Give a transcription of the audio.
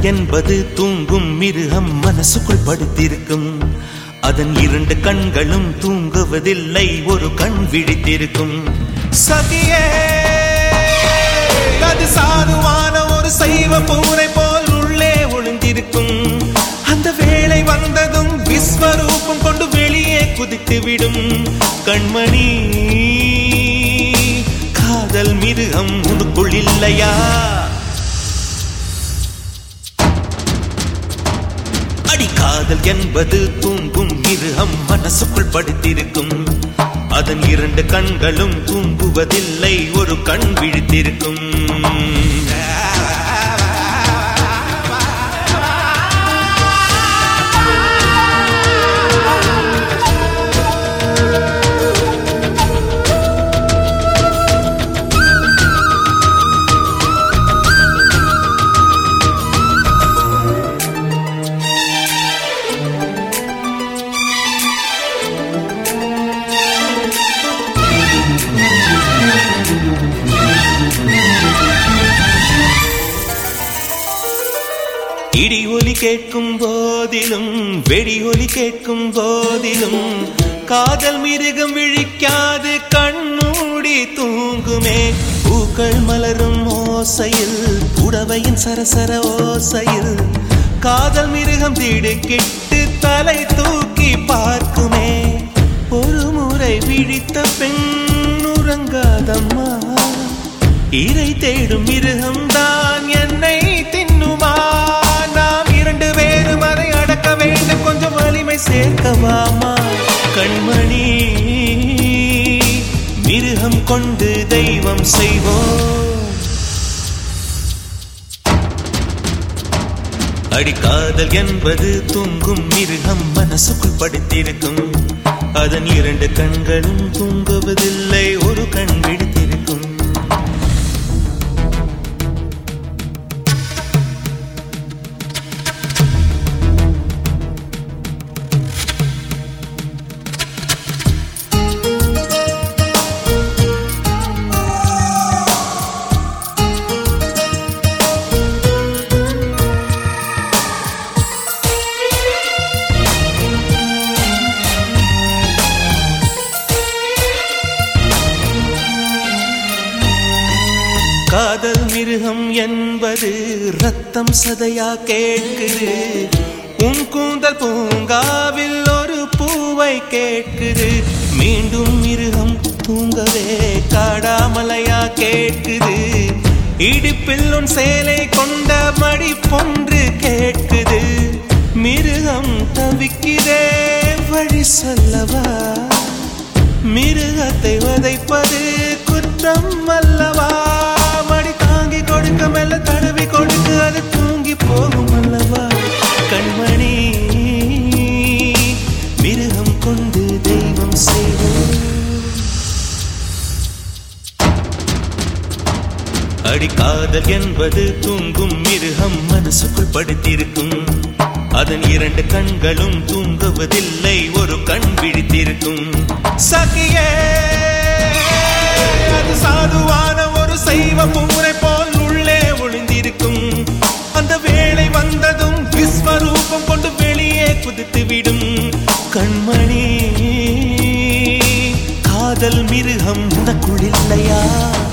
என்பது தூங்கும் மிருகம் மனசுக்குள் படுத்திருக்கும். அதன் இரண்டு கண்களும் தூங்குவதில்லை, ஒரு கண் விழித்திருக்கும். சகியே, அது சாதுவான ஒரு சைவ பூனை போல் உள்ளே ஒளிந்திருக்கும். அந்த வேளை வந்ததும் விஸ்வரூபம் கொண்டு வெளியே குதித்துவிடும். கண்மணி, காதல் மிருகம் உனக்குள் இல்லையா? காதல் என்பது தூங்கும் மிருகம் மனசுக்குள் படுத்திருக்கும். அதன் இரண்டு கண்களும் தூங்குவதில்லை, ஒரு கண் விழித்திருக்கும். இடி ஒலி கேட்கும் போதிலும் வெடி ஒலி கேட்கும் போதிலும் காதல் மிருகம் விழிக்காது, கண்மூடி தூங்குமே. பூக்கள் மலரும் ஓசையில், புடவையின் சரசர ஓசையில் காதல் மிருகம் திடுக்கிட்டு தலை தூக்கி பார்க்குமே. ஒரு முறை விழித்த பெண் உறங்காதம்மா, இறை தேடும் மிருகம் தான் என்னை தின்னுமா. கொஞ்சம் வலிமை சேர்க்கவாமா. கண்மணி, மிருகம் கொண்டு தெய்வம் செய்வோம். அடிக்காதல் என்பது தூங்கும் மிருகம் மனசுக்குள் படுத்திருக்கும். அதன் இரண்டு கண்களும் தூங்குவதில்லை, ஒரு கண் விழித்திருக்கும். காதல் மிருகம் என்பது ரத்தம் சதையா கேட்குது. உன் கூந்தல் பூங்காவில் ஒரு பூவை கேட்குது. மீண்டும் மிருகம் தூங்கவே காடாமலையா கேட்குது. இடுப்பில் உன் சேலை கொண்ட மடி பொன்று கேட்குது. மிருகம் தவிக்கிறே, வழி சொல்லவா? மிருகத்தை வதைப்பது குற்றம் அல்லவா? மடி தாங்கி கொடுக்க, மெல்ல தடவி கொடுக்க, அது தூங்கி போகும் அல்லவா? கண்மணி, மிருகம் கொண்டு தெய்வம் செய்வோம். அடிக்காதல் என்பது தூங்கும் மிருகம் மனசுக்குள் படுத்திருக்கும். அதன் இரண்டு கண்களும் தூங்குவதில்லை, ஒரு கண் விழித்திருக்கும். சகியே, அது சாதுவான ஒரு சைவ பூனை போல் உள்ளே ஒளிந்திருக்கும். அந்த வேளை வந்ததும் விஸ்வரூபம் கொண்டு வெளியே குதித்துவிடும். கண்மணி, காதல் மிருகம் உனக்குள் இல்லையா?